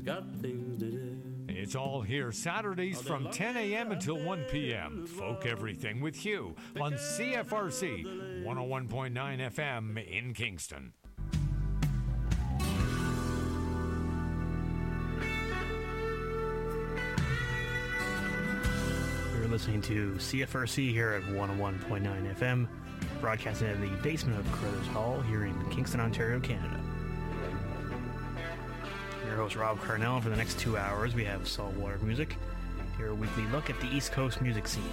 got things to do. It's all here Saturdays from 10 a.m. until 1 p.m. Folk Everything with Hugh on CFRC 101.9 FM in Kingston. You're listening to CFRC here at 101.9 FM, broadcasting in the basement of Carruthers Hall here in Kingston, Ontario, Canada. Your host, Rob Carnell. For the next 2 hours, we have Saltwater Music, your weekly look at the East Coast music scene.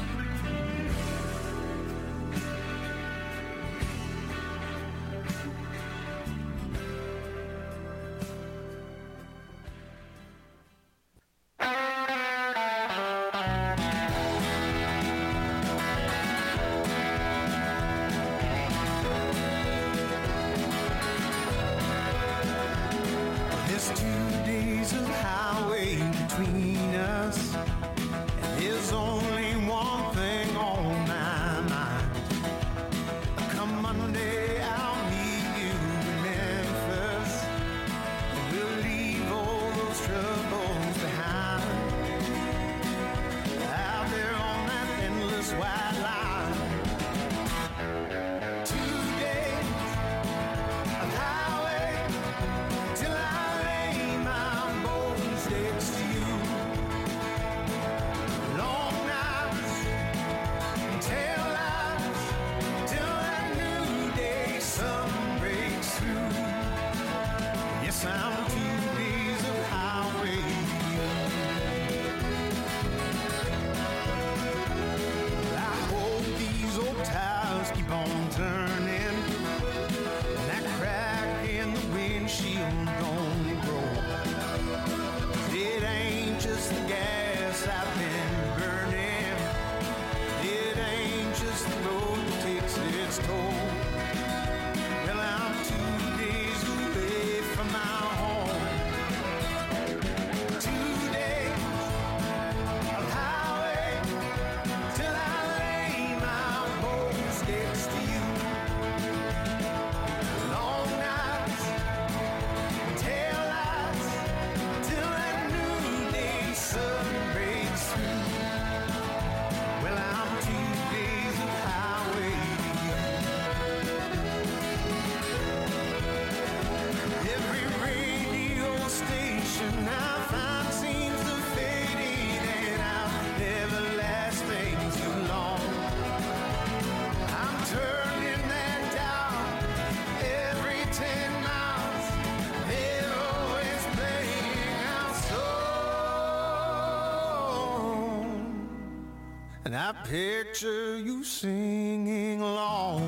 And I picture you singing along.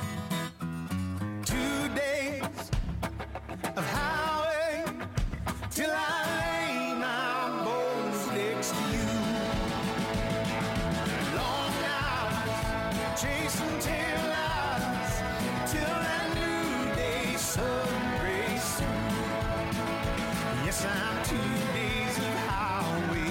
2 days of highway till I lay my bones next to you. Long nights chasing tail lights till that new day sun breaks through. Yes, I'm 2 days of highway.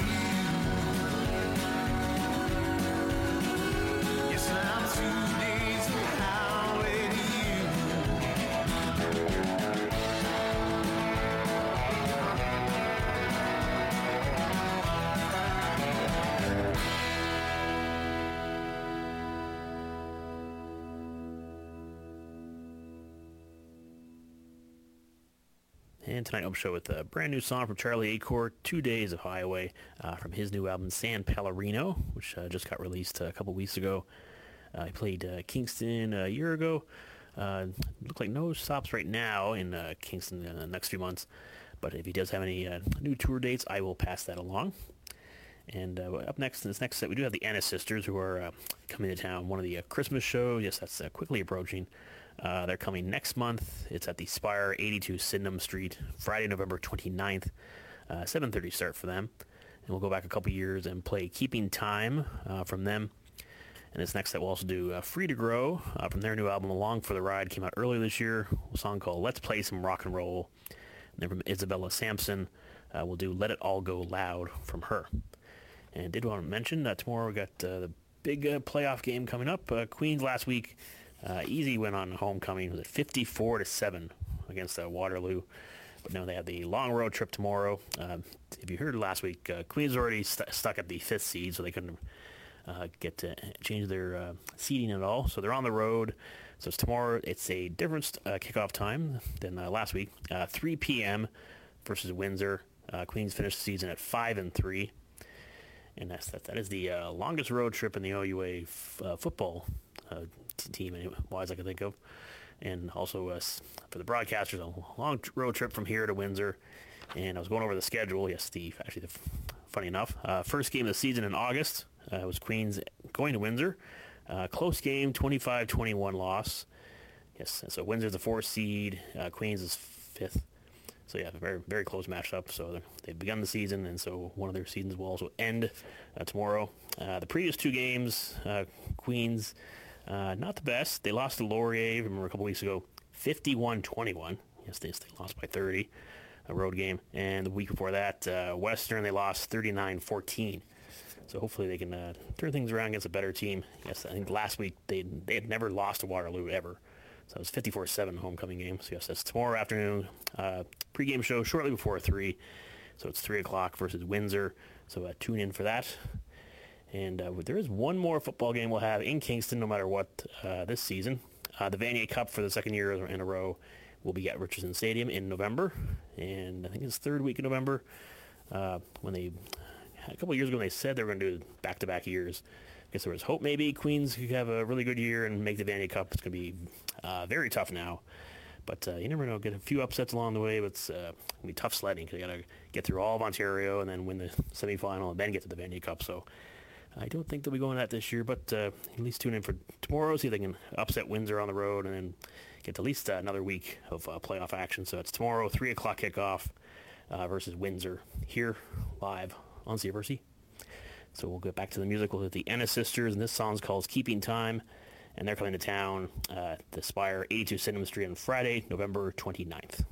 I'm 2 days of highway to you. And tonight I'll show with a brand new song from Charlie Acorn, 2 Days of Highway, from his new album San Pellegrino, which just got released a couple weeks ago. He played Kingston a year ago. Look like no stops right now in Kingston in the next few months. But if he does have any new tour dates, I will pass that along. And up next in this next set, we do have the Anna Sisters, who are coming to town. One of the Christmas shows. Yes, that's quickly approaching. They're coming next month. It's at the Spire, 82 Sydenham Street, Friday, November 29th. 7:30 start for them. And we'll go back a couple years and play Keeping Time from them. And this next set we'll also do Free to Grow from their new album Along for the Ride. Came out earlier this year. A song called Let's Play Some Rock and Roll. And then from Isabella Sampson, we'll do Let It All Go Loud from her. And did want to mention that tomorrow we got the big playoff game coming up. Queens last week, easy win on homecoming. Was it 54-7 against Waterloo. But now they have the long road trip tomorrow. If you heard last week, Queens already stuck at the 5th seed, so they couldn't get to change their seeding at all. So they're on the road. So it's tomorrow. It's a different kickoff time than last week. 3 p.m. versus Windsor. Queens finished the season at 5-3. And that is the longest road trip in the OUA football team, wise I can think of. And also for the broadcasters, a long road trip from here to Windsor. And I was going over the schedule. Yes, funny enough, first game of the season in August was Queens going to Windsor. Close game, 25-21 loss. Yes, so Windsor's the 4th seed. Queens is 5th. So yeah, very, very close matchup. So they've begun the season, and so one of their seasons will also end tomorrow. The previous 2 games, Queens, not the best. They lost to Laurier, remember a couple weeks ago, 51-21. Yes, they lost by 30, a road game. And the week before that, Western, they lost 39-14. So hopefully they can turn things around against a better team. Yes, I think last week they had never lost to Waterloo ever. So it was 54-7 homecoming game. So yes, that's tomorrow afternoon. Pre-game show shortly before 3. So it's 3 o'clock versus Windsor. So tune in for that. And there is one more football game we'll have in Kingston no matter what this season. The Vanier Cup for the second year in a row will be at Richardson Stadium in November. And I think it's 3rd week of November. A couple of years ago, they said they were going to do back-to-back years. I guess there was hope maybe Queens could have a really good year and make the Vanier Cup. It's going to be very tough now. But you never know. Get a few upsets along the way, but it's going to be tough sledding because you got to get through all of Ontario and then win the semifinal and then get to the Vanier Cup. So I don't think they'll be going that this year, but at least tune in for tomorrow, see if they can upset Windsor on the road and then get at least another week of playoff action. So it's tomorrow, 3 o'clock kickoff versus Windsor here live on CFRC. So we'll get back to the music with the Ennis Sisters, and this song's called Keeping Time, and they're coming to town at the Spire 82 Sydenham Street on Friday, November 29th.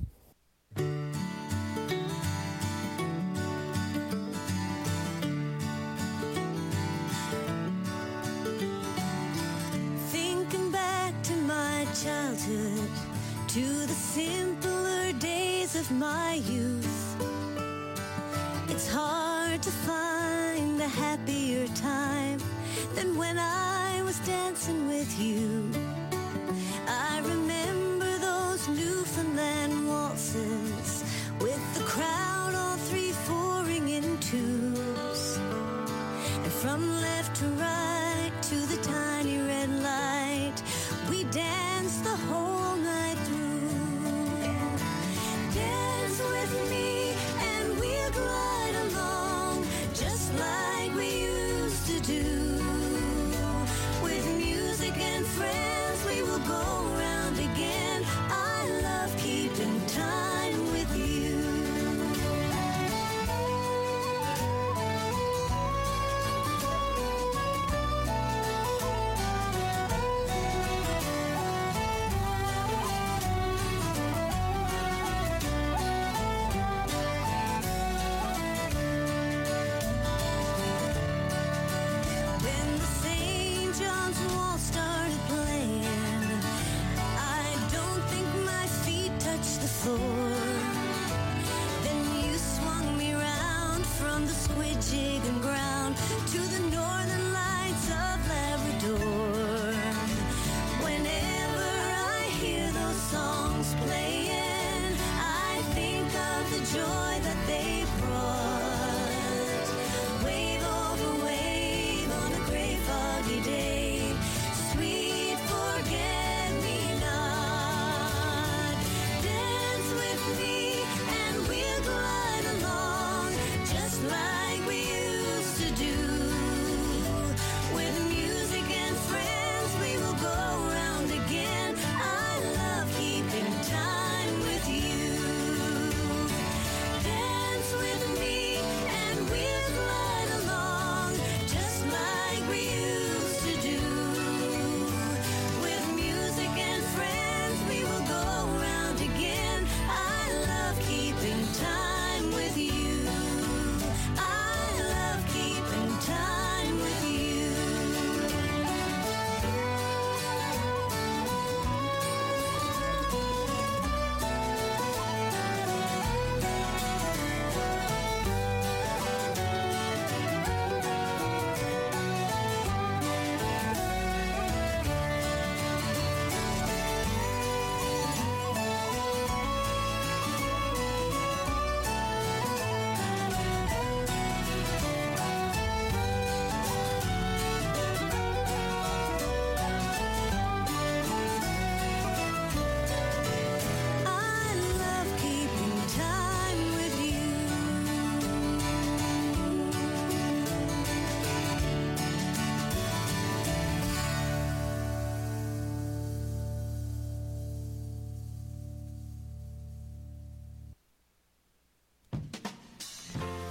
Thinking back to my childhood, to the simpler days of my youth, it's hard to find a happier time than when I was dancing with you. I remember those Newfoundland waltzes with the crowd all 3/4ing in twos, and from left to right to the tiny red light, we danced the whole night through. Dance with me and we'll glide along just like we used to do. With music and friends we will go round again. I love keeping time.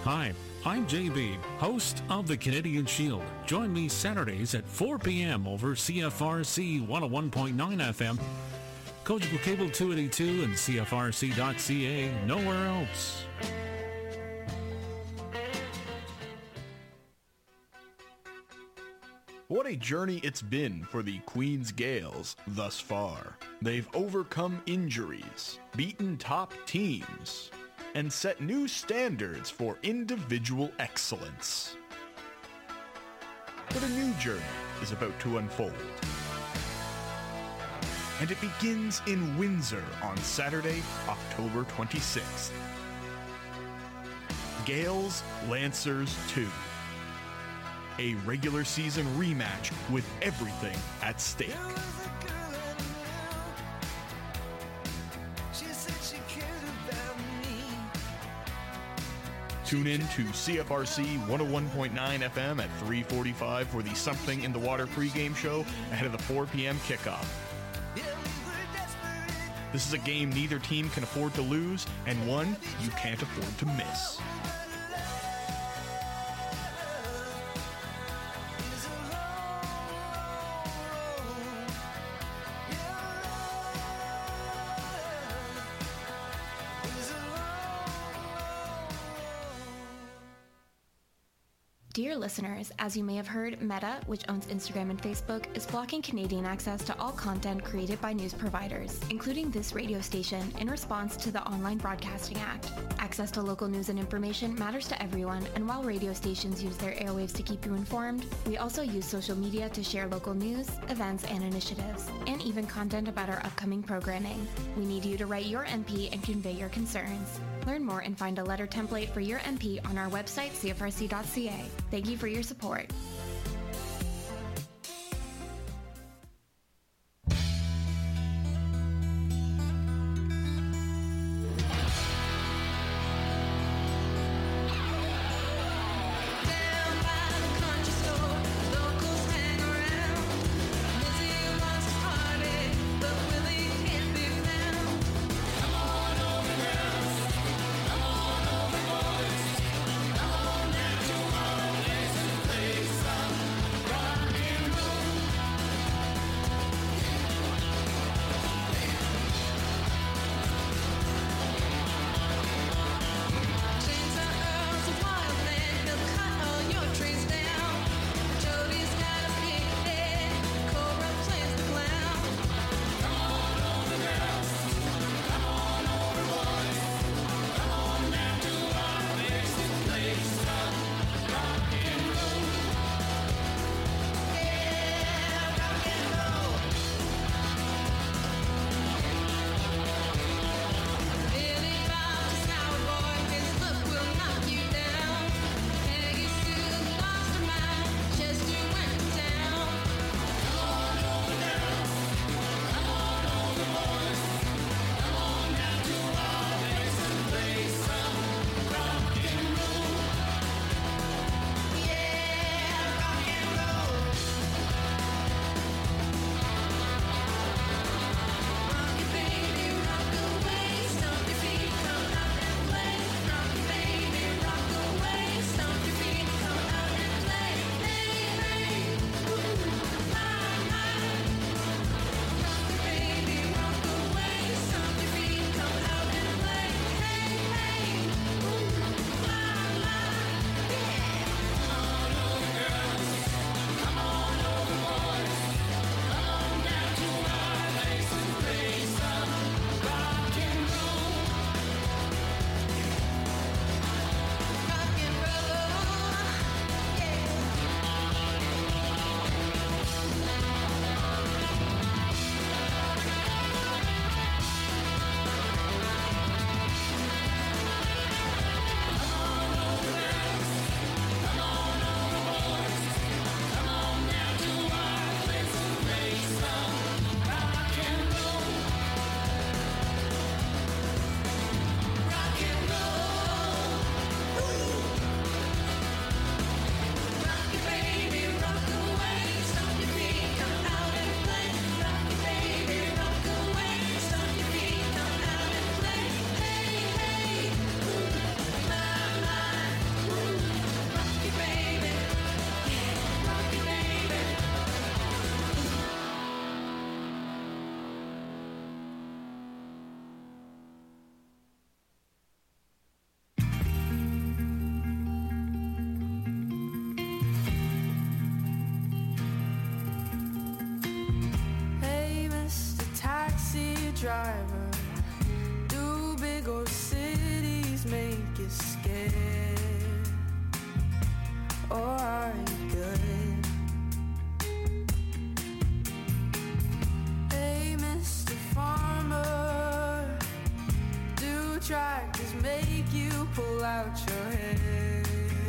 Hi, I'm JB, host of the Canadian Shield. Join me Saturdays at 4 p.m. over CFRC 101.9 FM, Cogeco Cable 282 and CFRC.ca, nowhere else. What a journey it's been for the Queen's Gales thus far. They've overcome injuries, beaten top teams, and set new standards for individual excellence. But a new journey is about to unfold. And it begins in Windsor on Saturday, October 26th. Gales Lancers 2. A regular season rematch with everything at stake. Tune in to CFRC 101.9 FM at 3:45 for the Something in the Water pregame show ahead of the 4 p.m. kickoff. This is a game neither team can afford to lose, and one you can't afford to miss. Dear listeners, as you may have heard, Meta, which owns Instagram and Facebook, is blocking Canadian access to all content created by news providers, including this radio station, in response to the Online Broadcasting Act. Access to local news and information matters to everyone, and while radio stations use their airwaves to keep you informed, we also use social media to share local news, events, and initiatives, and even content about our upcoming programming. We need you to write your MP and convey your concerns. Learn more and find a letter template for your MP on our website, cfrc.ca. Thank you for your support. driver? Do big old cities make you scared? Or are you good? Hey, Mr. Farmer, do tractors make you pull out your hair?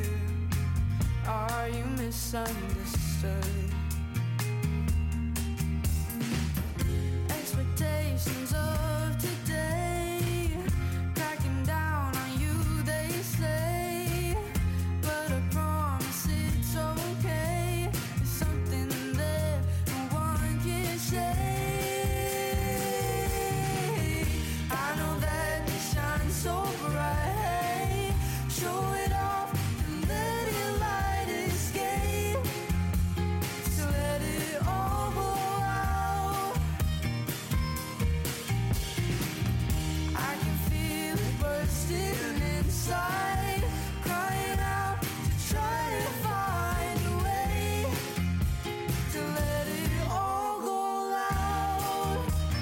Are you misunderstood? Expectations of today cracking down on you, they say, but I promise it's okay. It's something that no one can say. I know that you shine so bright. Show it off and let your light escape. So let it all go out. I can feel it bursting inside, crying out to try to find a way to let it all go loud.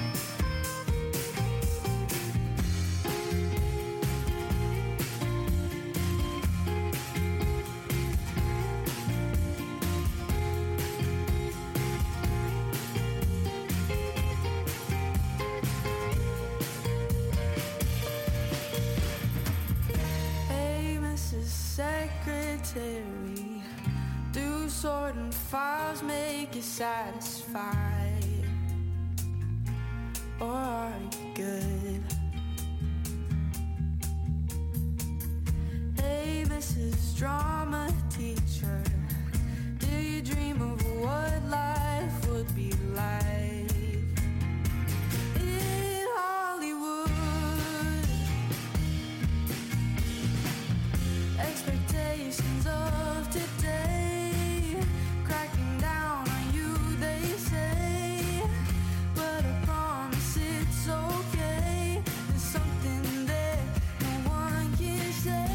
Hey, Mrs. Secretary, do sorting files make you satisfied? Or are you good? Hey, Mrs. Drama teacher, do you dream of what life would be like in Hollywood? Expectations of today cracking down on you, they say, but I promise it's okay. There's something that no one can say.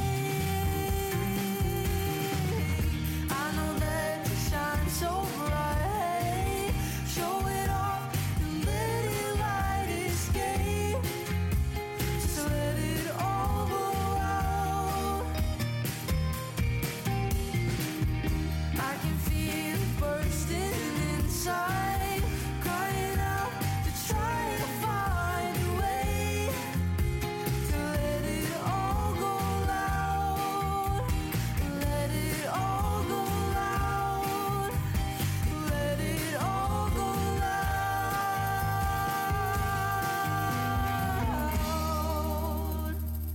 I know that you shine so bright. Show it off and let your light escape. So let it all go out. I can feel it bursting inside, crying out to try to find a way to let it all go loud. Let it all go loud. Let it all go loud.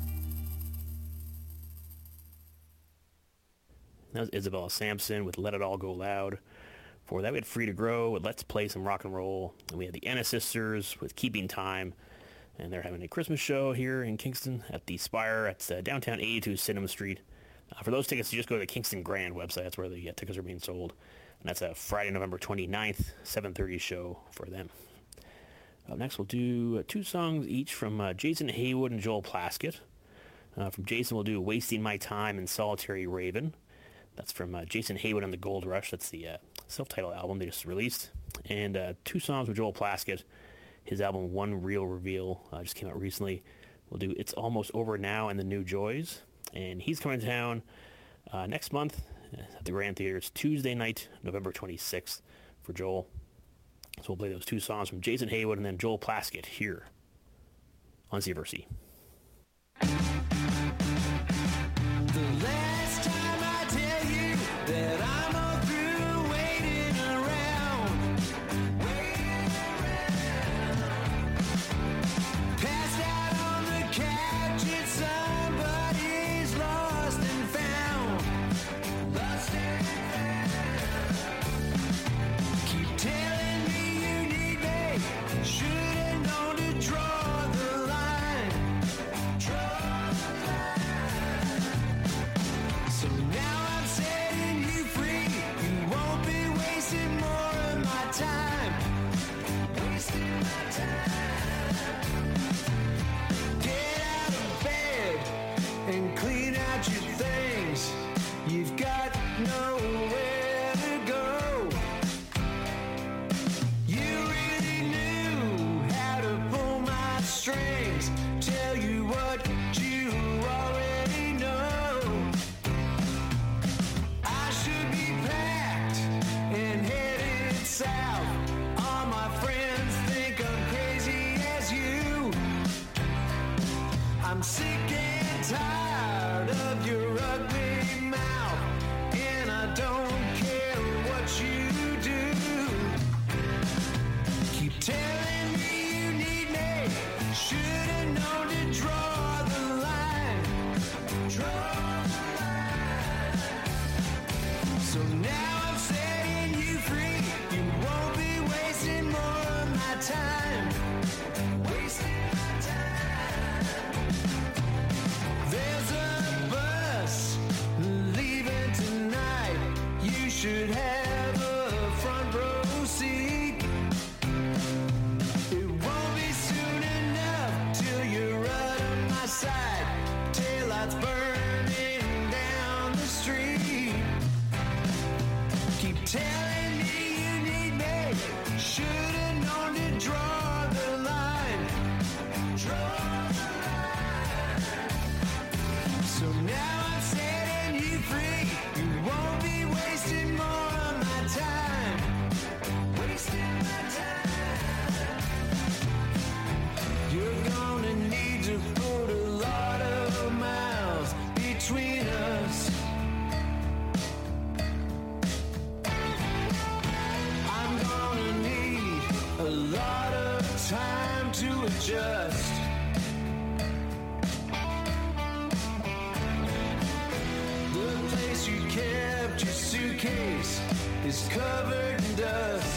That was Isabella Sampson with Let It All Go Loud. For that, we had Free to Grow with Let's Play Some Rock and Roll. And we had the Anna Sisters with Keeping Time. And they're having a Christmas show here in Kingston at the Spire at downtown 82 Cinema Street. For those tickets, you just go to the Kingston Grand website. That's where the tickets are being sold. And that's a Friday, November 29th, 7:30 show for them. Up next, we'll do two songs each from Jason Haywood and Joel Plaskett. From Jason, we'll do Wasting My Time and Solitary Raven. That's from Jason Haywood and the Gold Rush. That's the self-titled album they just released. And two songs with Joel Plaskett. His album One Real Reveal just came out recently. We'll do It's Almost Over Now and the New Joys. And he's coming to town next month at the Grand Theater. It's Tuesday night, November 26th for Joel. So we'll play those two songs from Jason Haywood and then Joel Plaskett here on CFRC. Last time I tell you that I'm all through waiting around. Passed out on the couch and somebody's lost and found. Keep telling me you need me. Should've known to draw the line. So now I'm setting you free. You won't be wasting more of my time. Wasting my time. Get out of bed. what you already know. I should be packed and headed south. All my friends think I'm crazy as you. I'm sick and tired of your ugly mouth, and I don't care what you do. Keep telling me you need me. Should've known to draw the line. Draw the line. So now I'm setting you free. You won't be wasting more of my time. Wasting my time. There's a bus leaving tonight. You should have a front row seat. It won't be soon enough till you're out of my sight. Taillights burning down the street. Keep telling me you need me. Should've known to draw the line. Draw the line. So now I'm setting you free. You won't be wasting more of my time. Wasting my time. You're gonna need to put a lot of miles between us. I'm gonna need a lot of time to adjust. The place you kept your suitcase is covered in dust.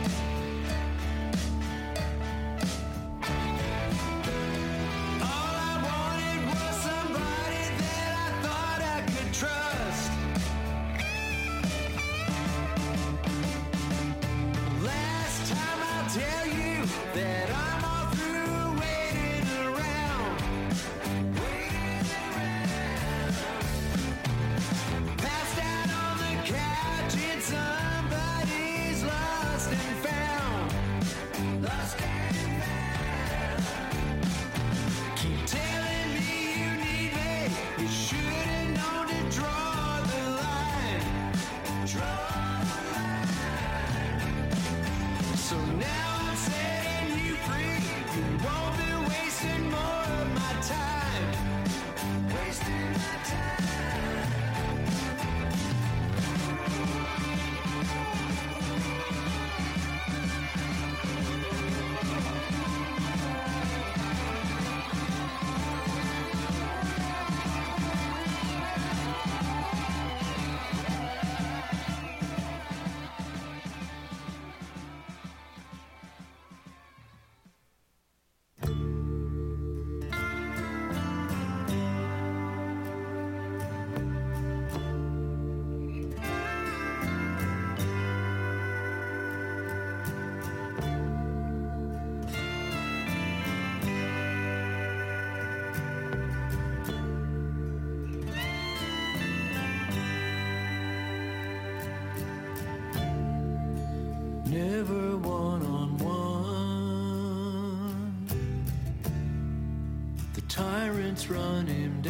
All I wanted was somebody that I thought I could trust. Last time I'll tell you that I'm all through waiting around. Waiting around. Passed out on the couch in somebody's lost and found. Lost and found. Keep telling me you need me. You should've known to draw the line. Draw the line. So now I'm setting you free. You won't be wasting more of my time. Wasting my time. Never one-on-one. The tyrants run him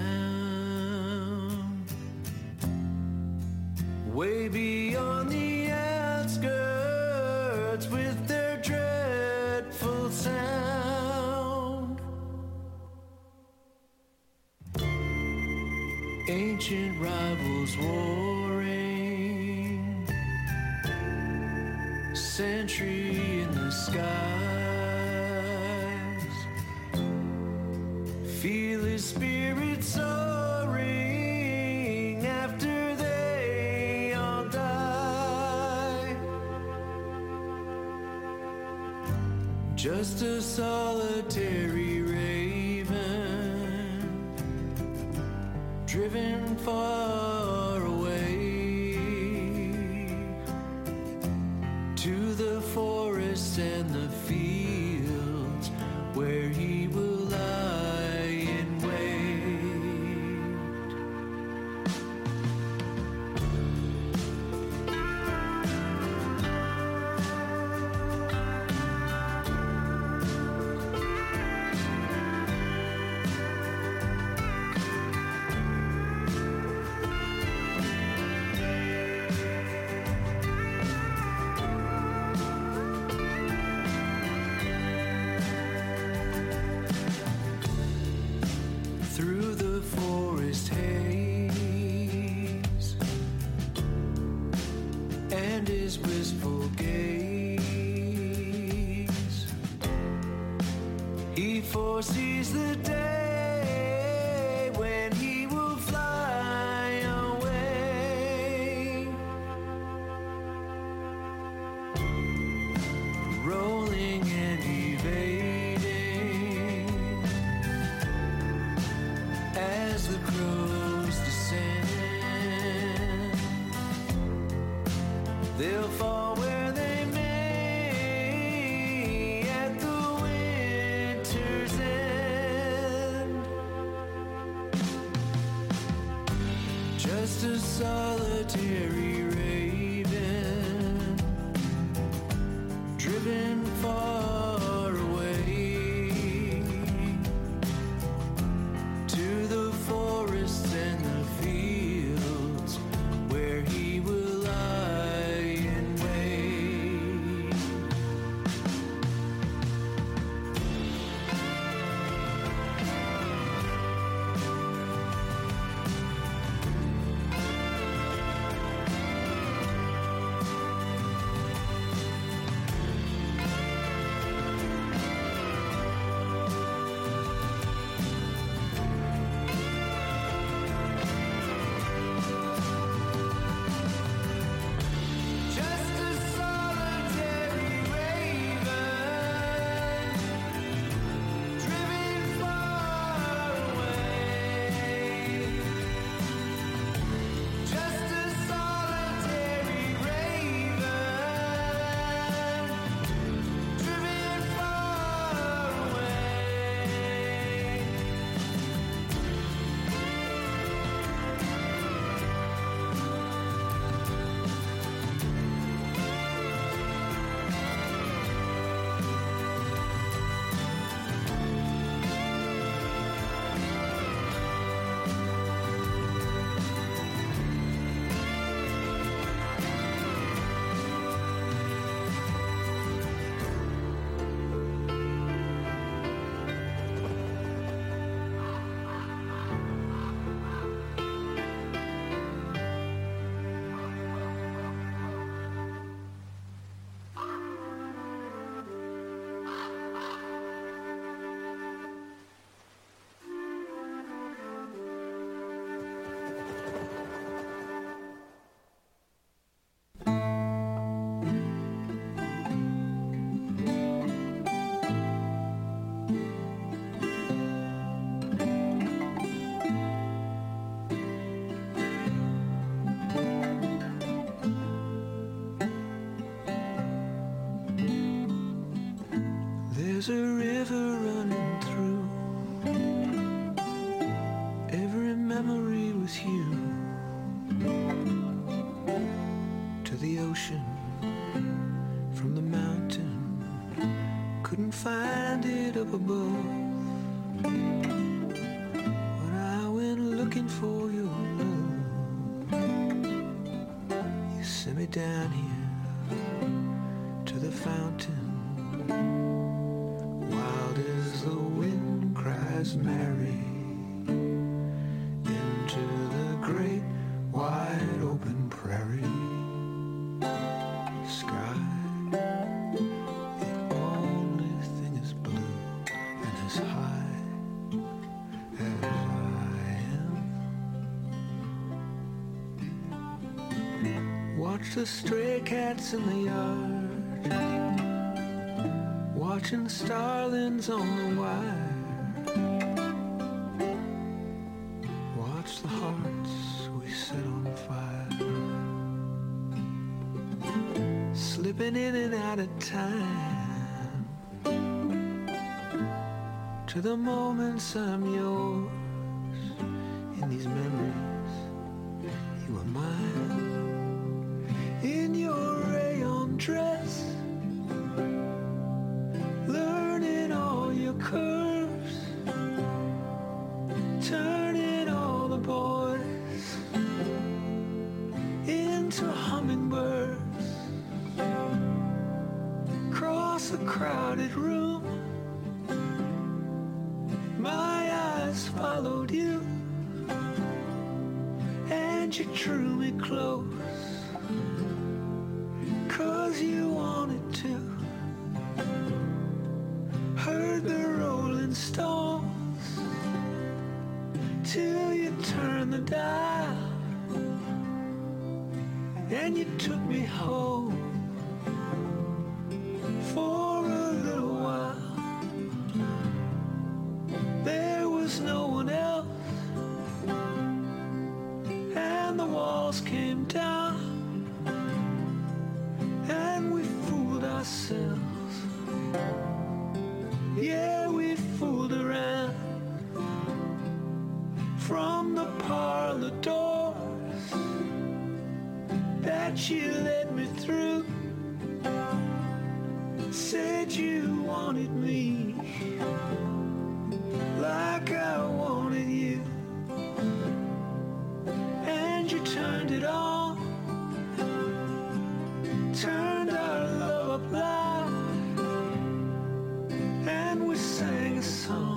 down. Way beyond the outskirts with their dreadful sound. Ancient rivals warring, sentry in the skies. Feel his spirit soaring after they all die. Just a solitary raven, driven far away to the forests and the fields where he will lie in wait. through the forest haze and his wistful gaze. He foresees the day when he will fly away, rolling and evading as the crows descend. They'll fall where they may at the winter's end. Just a solitary raven, driven far away to the forests and the fields where he will lie and wait. Just a solitary raven, driven far away. Just a solitary raven, driven far away. There's a river running through every memory with you, to the ocean from the mountain. Couldn't find it up above, when I went looking for your love. You sent me down here to the fountain. Wild as the wind cries Mary into the great wide open prairie sky. The only thing is blue and as high as I am. Watch the stray cats in the yard, watching starlings on the wire. Watch the hearts we set on fire, slipping in and out of time, to the moments I'm yours. In these memories, you are mine. In your rayon dress, learning all your curves, turning all the boys into hummingbirds. Across a crowded room, my eyes followed and you drew me close, 'cause you wanted to. Heard the Rolling Stones till you turned the dial, and you took me home for a little while. There was no one else, and the walls came down, and we fooled ourselves. Yeah, we fooled around from the parlor doors that you led me through. Said you wanted me like I wanted you, and you turned it on, turned our love up loud, and we sang a song.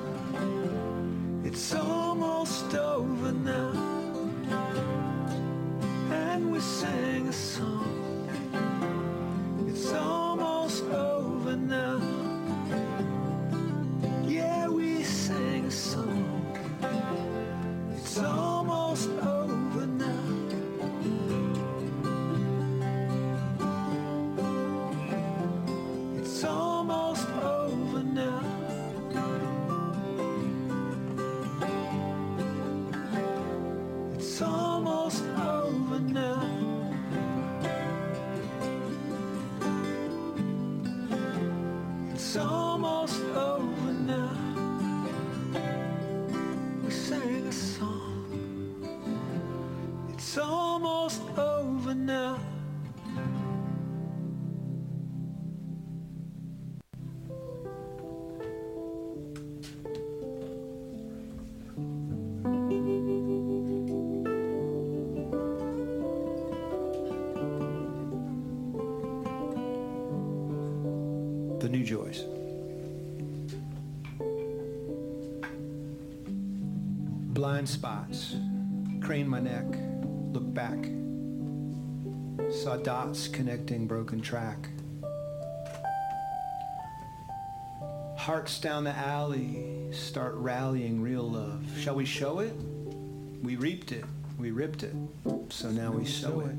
It's almost over now, and we sang a song. It's almost over now. Yeah, we sang a song. It's almost over now. It's almost over now. It's almost over now. It's almost over now. We sang a song. It's almost over now. The New Joys. Blind spots, crane my neck, look back, saw dots connecting broken track. Hearts down the alley start rallying real love. Shall we show it? We reaped it, we ripped it, so now we sow it.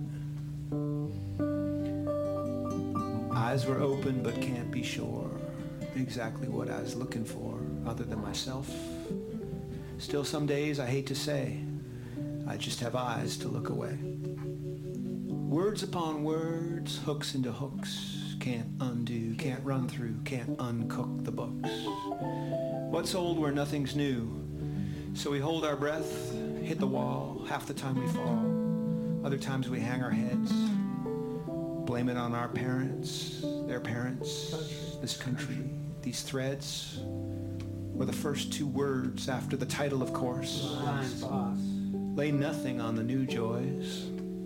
Eyes were open but can't be sure exactly what I was looking for other than myself. Still some days I hate to say I just have eyes to look away. Words upon words, hooks into hooks, can't undo, can't run through, can't uncook the books. What's old where nothing's new? So we hold our breath, hit the wall, half the time we fall, other times we hang our heads, blame it on our parents, their parents, this country, these threads, or the first two words after the title, of course. Lay nothing on the New Joys.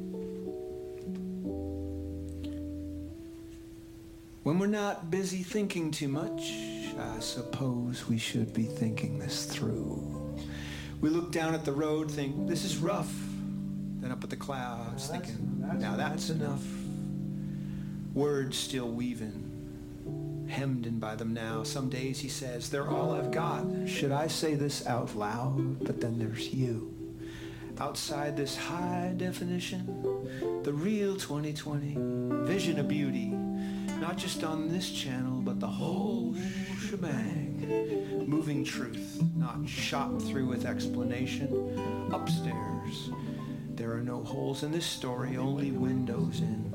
When we're not busy thinking too much, I suppose we should be thinking this through. We look down at the road, think, this is rough. Then up at the clouds, thinking, now that's enough. Words still weaving, hemmed in by them now. Some days he says, they're all I've got. Should I say this out loud? But then there's you. Outside this high definition, the real 2020, vision of beauty, not just on this channel, but the whole shebang. Moving truth, not shot through with explanation. Upstairs, there are no holes in this story, only windows in.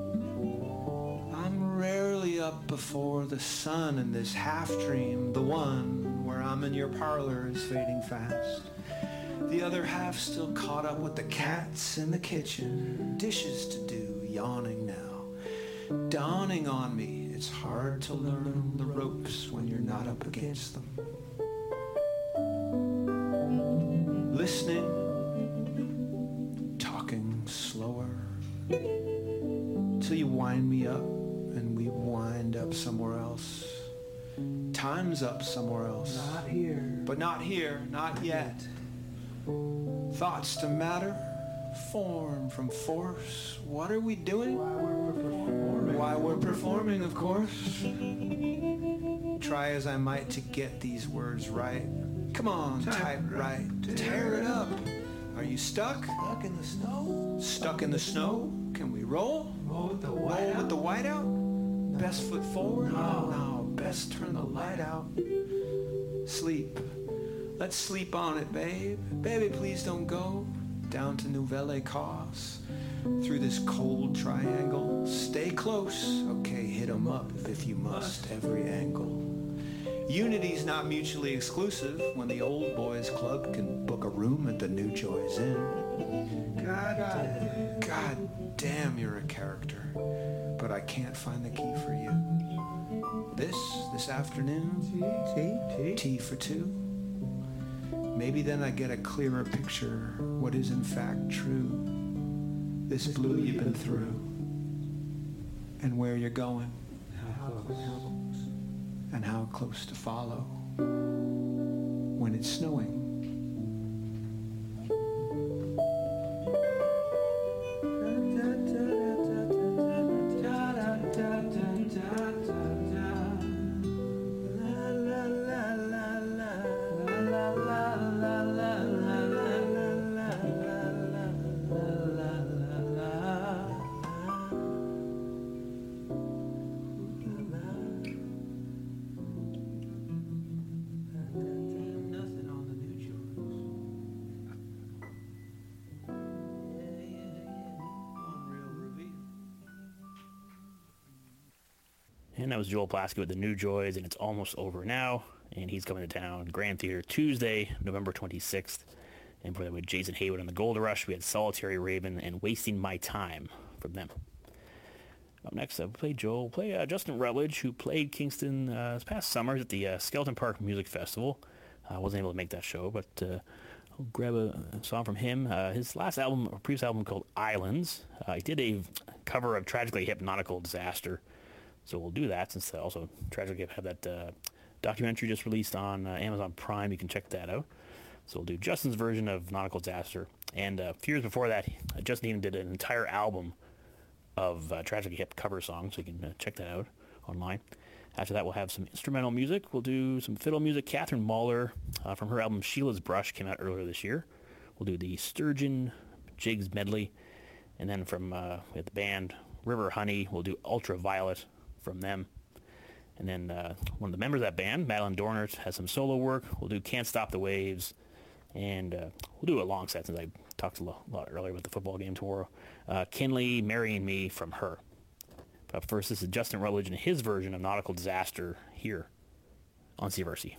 I'm rarely up before the sun in this half dream. The one where I'm in your parlor is fading fast. The other half still caught up with the cats in the kitchen. Dishes to do, yawning now. Dawning on me, it's hard to learn the ropes when you're not up against them. Listening, talking slower, till you wind me up and we wind up somewhere else. Time's up somewhere else. Not here. But not here, not yet. Thoughts to matter, Form from force. What are we doing? Why we're performing, of course. Try as I might to get these words right. Come on, type right. Tear it up. Are you stuck? Stuck in the snow? Stuck in the snow? Can we roll? Roll with the whiteout? Best foot forward? No, best turn the light out. Sleep. Let's sleep on it, babe. Baby, please don't go. Down to Nouvelle Cause. Through this cold triangle. Stay close. Okay, hit 'em up if you must. Every angle. Unity's not mutually exclusive when the old boys club can book a room at the New Joy's Inn. God damn, you're a character. But I can't find the key for you. This afternoon, tea for two. Maybe then I get a clearer picture what is in fact true. This blue you've been through. And where you're going. And how close to follow when it's snowing. And that was Joel Plaskett with the New Joys, and it's almost over now. And he's coming to town, Grand Theater, Tuesday, November 26th. And before that, with Jason Haywood on the Gold Rush, we had Solitary Raven and Wasting My Time from them. Up next, we'll play Justin Rutledge, who played Kingston this past summer at the Skeleton Park Music Festival. I wasn't able to make that show, but I'll grab a song from him. His last album, a previous album called Islands. He did a cover of Tragically Hip, Nautical Disaster. So we'll do that, since also Tragically Hip had that documentary just released on Amazon Prime. You can check that out. So we'll do Justin's version of Nautical Disaster. And a few years before that, Justin even did an entire album of Tragically Hip cover songs, so you can check that out online. After that, we'll have some instrumental music. We'll do some fiddle music. Catherine Mahler, from her album Sheila's Brush, came out earlier this year. We'll do the Sturgeon Jigs medley. And then from we have the band River Honey, we'll do Ultraviolet from them. And then one of the members of that band, Madeline Dornert, has some solo work. We'll do Can't Stop the Waves. And we'll do a long set, since I talked a lot earlier about the football game tomorrow. Kinley, Marrying Me from her. But first, this is Justin Rutledge and his version of Nautical Disaster here on CFRC.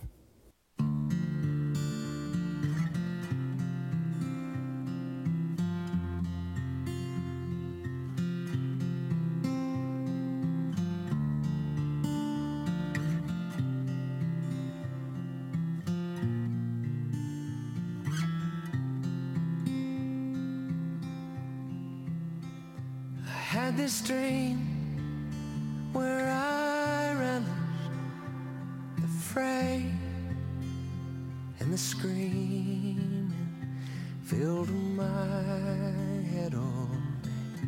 Had this dream where I relished the fray and the screaming filled my head all day.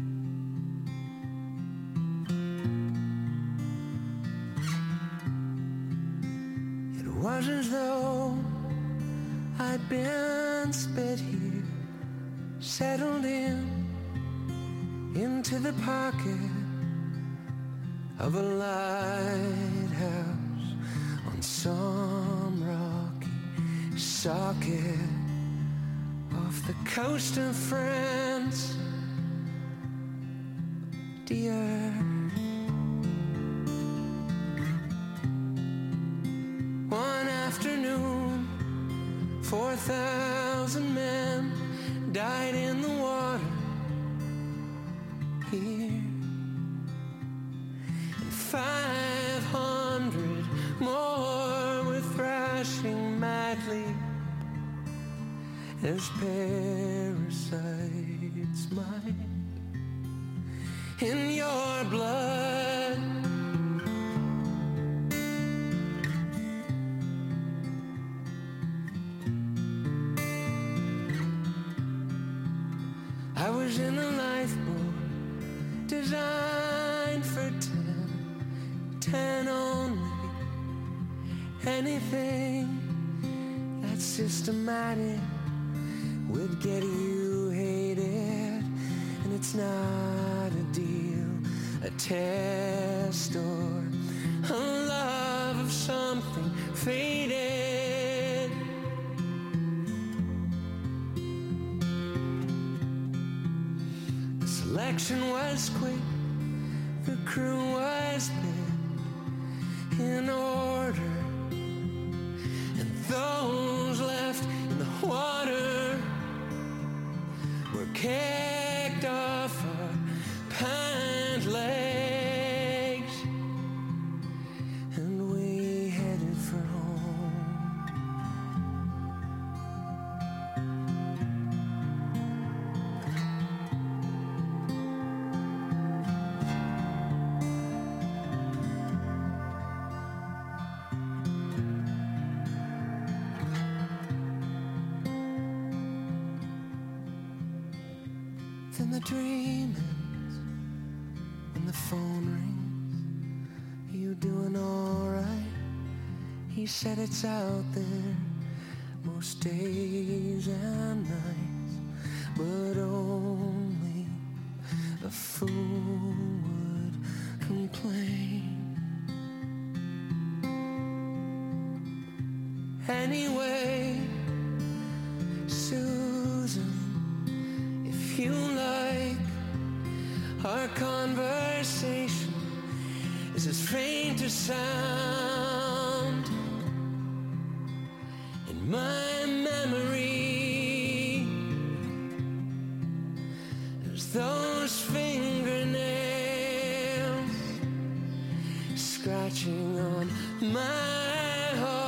It was as though I'd been spit here, settled into the pocket of a lighthouse on some rocky socket off the coast of France, dear. One afternoon, 4,000 men died in the water here, and 500 more were thrashing madly as parasites might in your blood. I was in a lifeboat designed for 10 only. Anything that's systematic would get you hated, and it's not a deal, a test, or a love of something faded. The selection was quick, the crew was bid in order, and those left in the water were kicked off our pant legs, and we headed for home. Then the dream ends, and the phone rings. Are you doing alright? He said it's out there most days and nights, but only a fool would complain. Anyway, Susan, if you like, our conversation is as faint a sound in my memory as those fingernails scratching on my heart.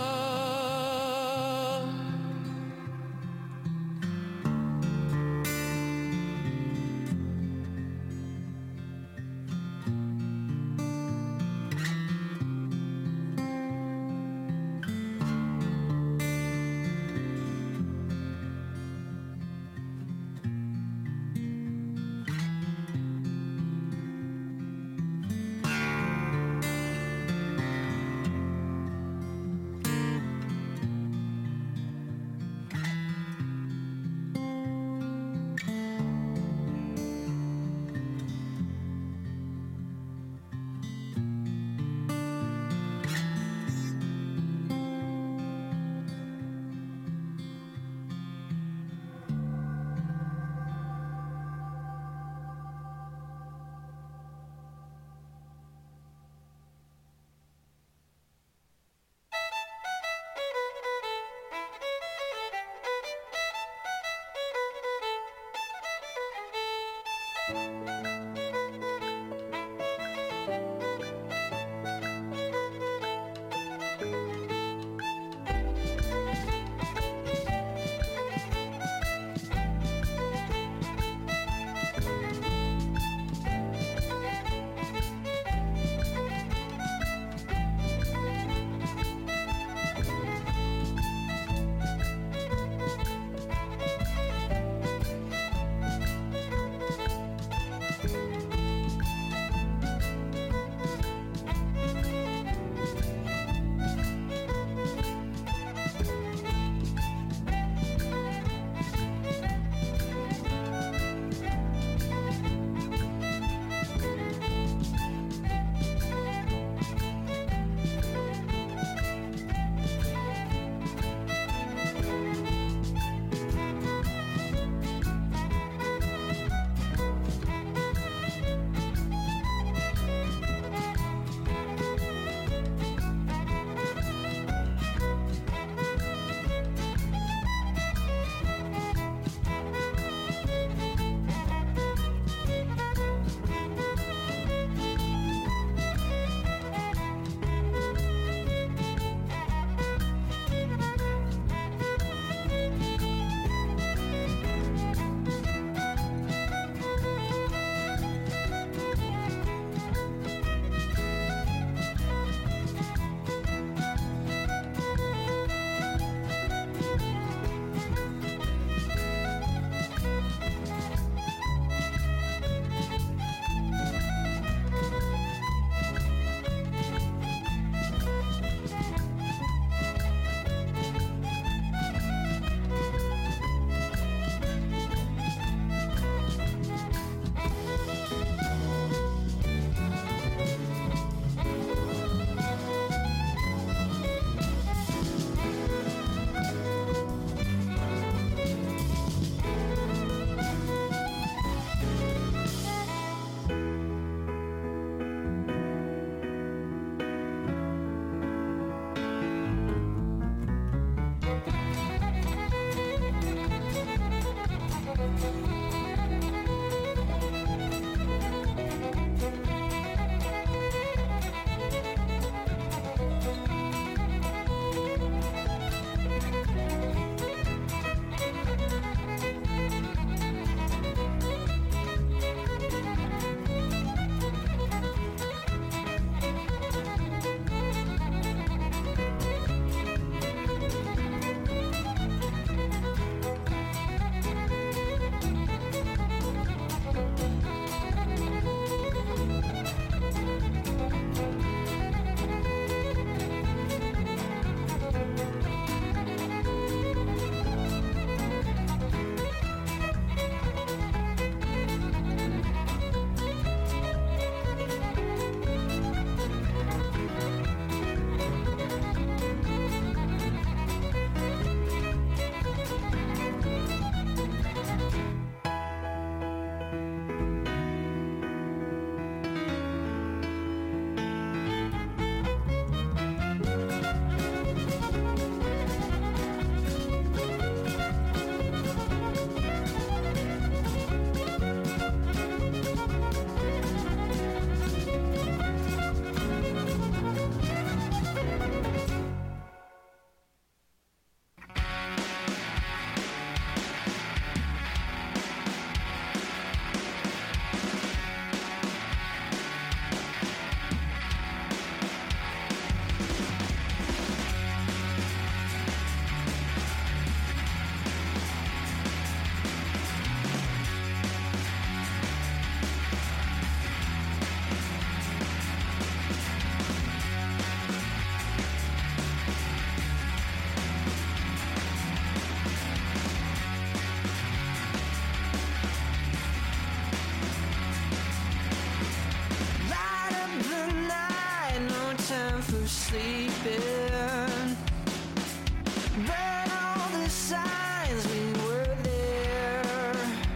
were sleeping. Burn all the signs we were there.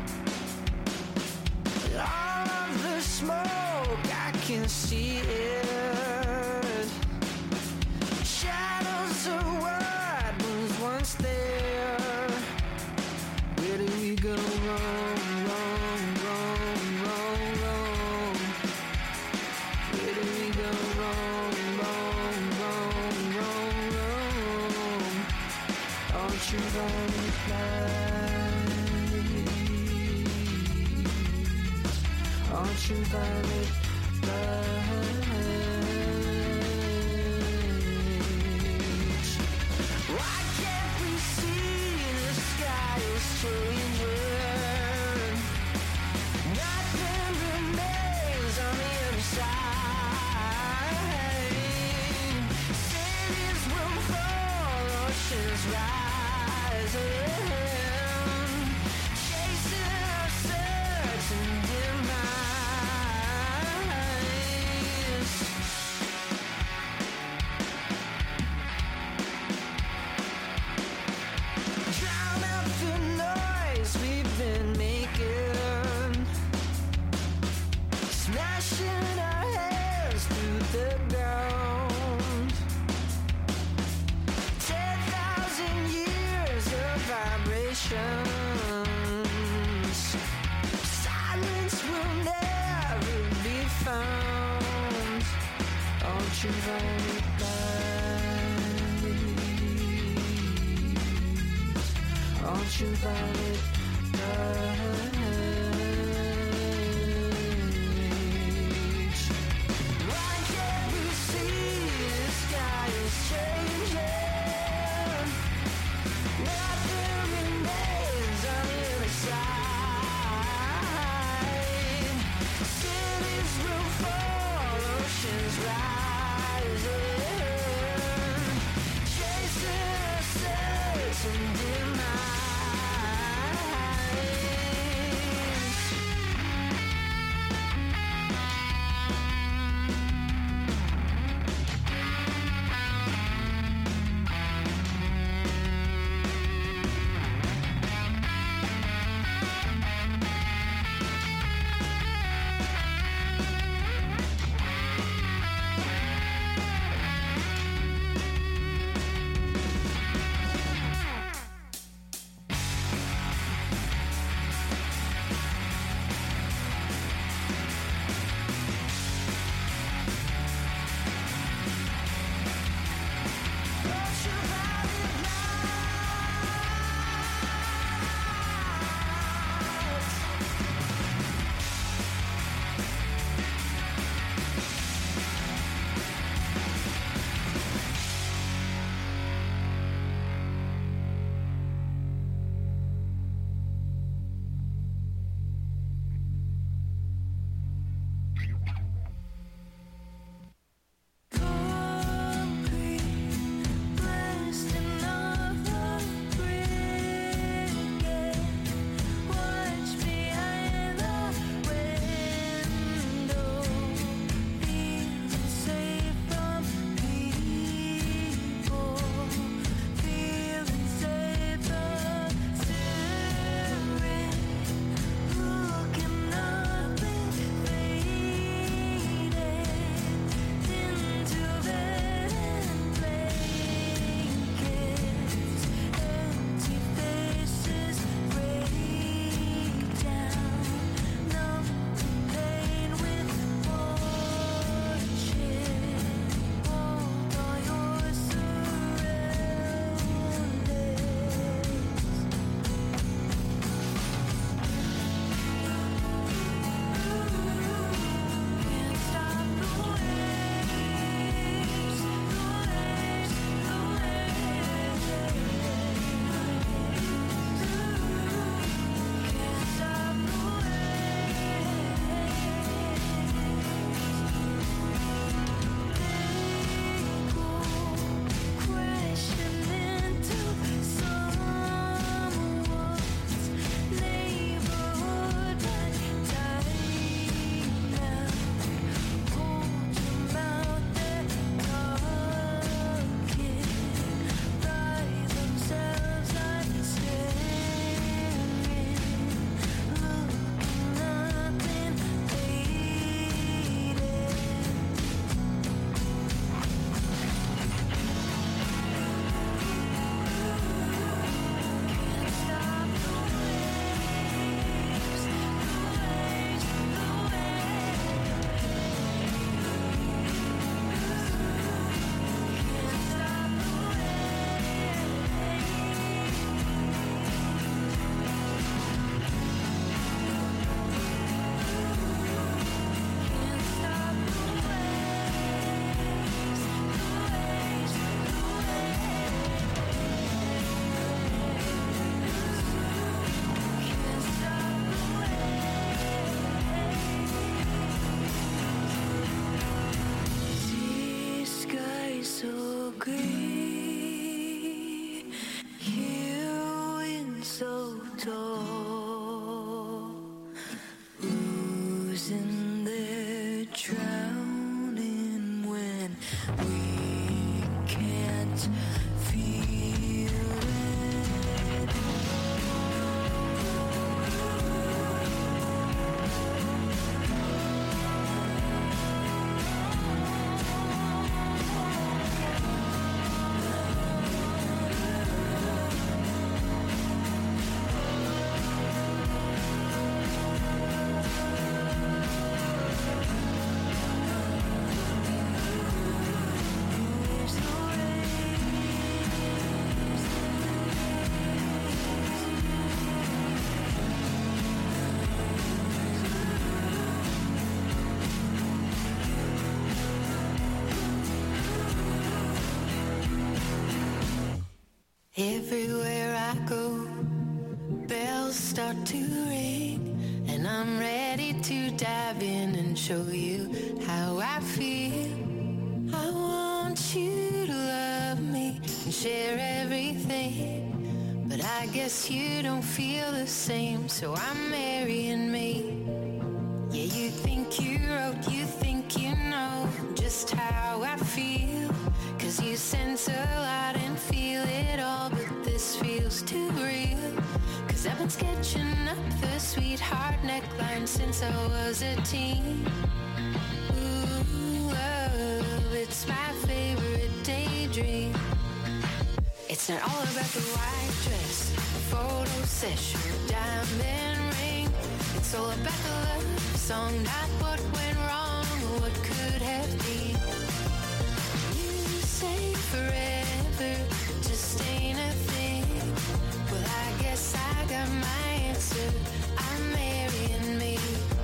All of the smoke, I can see it. Shadows of what was once there. Where do we go wrong, wrong, wrong, wrong, wrong? Where do we go wrong, wrong, wrong, wrong, wrong? Ultraviolet light, ultraviolet light. Why can't we see the sky is changing? Nothing remains on the other side. Cities will fall, oceans rising, chasing our certain demise. Drown out the noise we've been making, smashing our heads through the ground. 10,000 years of vibrations. Silence will never be found. Ultraviolet light, ultraviolet light. Why can't we see the sky is changing? Nothing remains on the other side. Cities will fall, oceans rising, chasing ourselves in demise. door. Who's in there drowning when we can't feel it? Everywhere I go, bells start to ring, and I'm ready to dive in and show you how I feel. I want you to love me and share everything, but I guess you don't feel the same, so I'm marrying me. Yeah, you think you wrote, you think you know just how I feel, 'cause you sense a lot and feel it all, but this feels too real. 'Cause I've been sketching up the sweetheart neckline since I was a teen. Ooh, love, it's my favorite daydream. It's not all about the white dress, the photo session, diamond ring. It's all about the love song, not what went wrong or what could have been. You say forever just ain't a thing. Well, I guess I got my answer. I'm marrying me.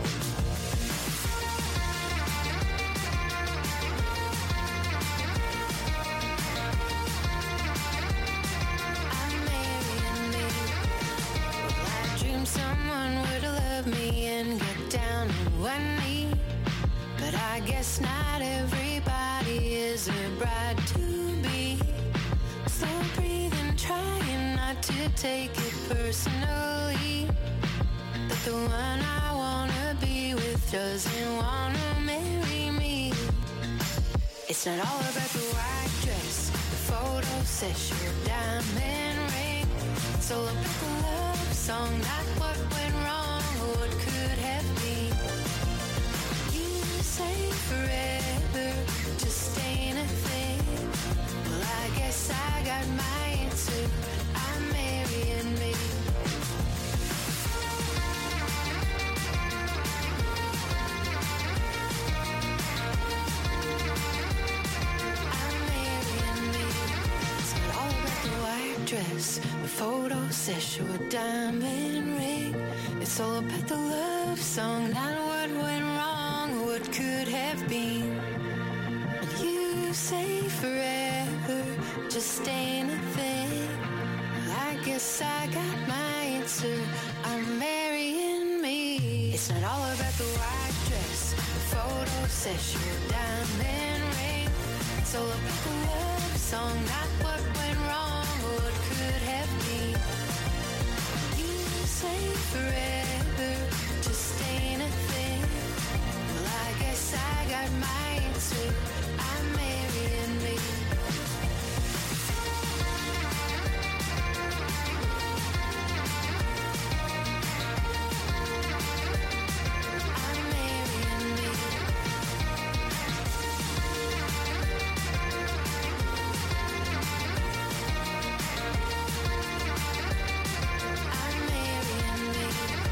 I'm marrying me. Well, I dreamed someone would love me and get down on one knee, but I guess not everybody is a bride to be. Slow breathing, trying not to take it personally, but the one I wanna be with doesn't wanna marry me. It's not all about the white dress, the photo session, diamond ring. It's all about the love song, not what went wrong or what could have been. You say forever just ain't a thing. Well, I guess I got my answer. I'm marrying me. I'm marrying me. It's not all about the white dress, the photo session, a diamond ring. It's all about the love song, not what went wrong or what could have been. And you say forever just ain't a thing. Well, I guess I got my answer. I'm marrying me. It's not all about the white dress, the photo session, diamond ring. It's all about the love song, not what went wrong or what could have been. You say forever just ain't a thing. Well, I guess I got my answer. I'm marrying me. I'm marrying me. I'm marrying me.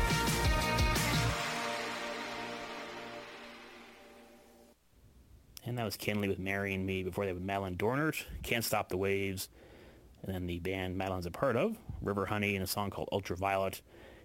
And that was Kenley with Marrying Me. Before that, with Madeline Dornert, Can't Stop the Waves. And then the band Madeline's a part of, River Honey, and a song called Ultraviolet.